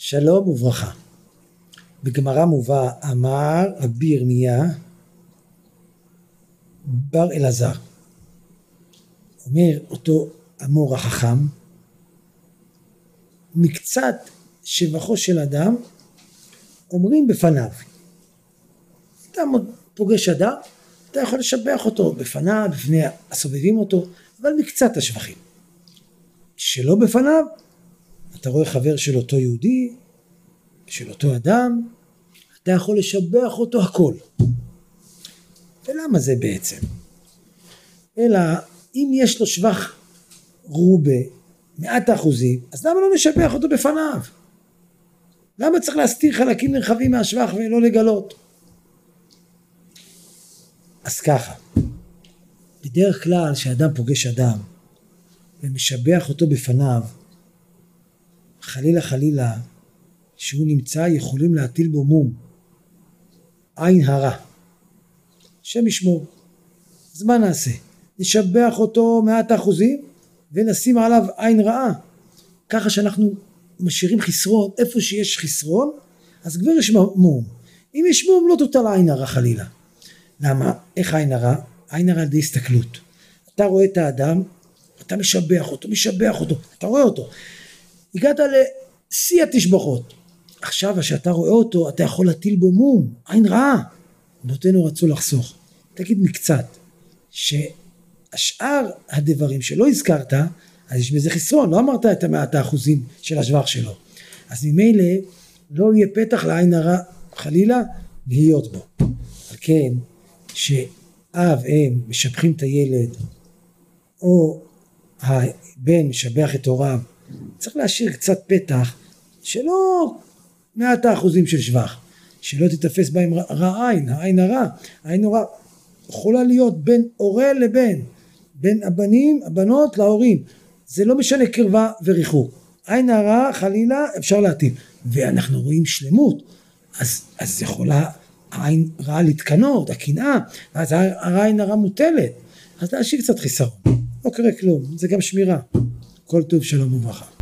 שלום וברכה. בגמרא מובא אמר רבי ירמיה בר אלעזר, אומר אותו אמור החכם, מקצת שבחו של אדם אומרים בפניו. אתה פוגש אדם, אתה יכול לשבח אותו בפניו, בפני הסובבים אותו, אבל מקצת השבחים. שלא בפניו, אתה רואה חבר של אותו יהודי, של אותו אדם, אתה יכול לשבח אותו הכל. ולמה זה בעצם? אלא אם יש לו שבח רובה, 100%, אז למה לא נשבח אותו בפניו? למה צריך להסתיר חלקים נרחבים מהשבח ולא לגלות? אז ככה, בדרך כלל שאדם פוגש אדם ומשבח אותו בפניו, חלילה שהוא נמצא יכולים להטיל בו מום, עין הרע, השם ישמור. אז מה נעשה? נשבח אותו 100% ונשים עליו עין רעה, ככה שאנחנו משאירים חסרון. איפה שיש חסרון אז כבר יש מום. אם יש מום לא תוטל עין הרע חלילה. למה? איך עין הרע? עין הרע על די הסתכלות. אתה רואה את האדם, אתה משבח אותו, אתה רואה אותו, הגעת לשיא התשבחות, עכשיו שאתה רואה אותו אתה יכול להטיל בו מום, עין רעה. נותנו רצו לחסוך. תגיד מקצת שהשאר הדברים שלא הזכרת, אז יש בזה חסרון, לא אמרת את 100% של השבח שלו, אז ממילא לא יהיה פתח לעין הרע חלילה להיות בו. על כן שאב אם משבחים את הילד או הבן משבח את הוריו, צריך להשאיר קצת פתח שלא 100% של שבח, שלא תתפס בהם רע עין. העין הרע, העין הרע יכולה להיות בין הורה לבן, בין הבנות להורים, זה לא משנה קרבה וריחוק. עין הרע חלילה אפשר להטיל, ואנחנו רואים שלמות, אז יכולה העין רע להתקנות, הקנאה, אז העין הרע מוטלת, אז להשאיר קצת חיסרון, לא קרה כלום, זה גם שמירה. כל טוב, שלום וברכה.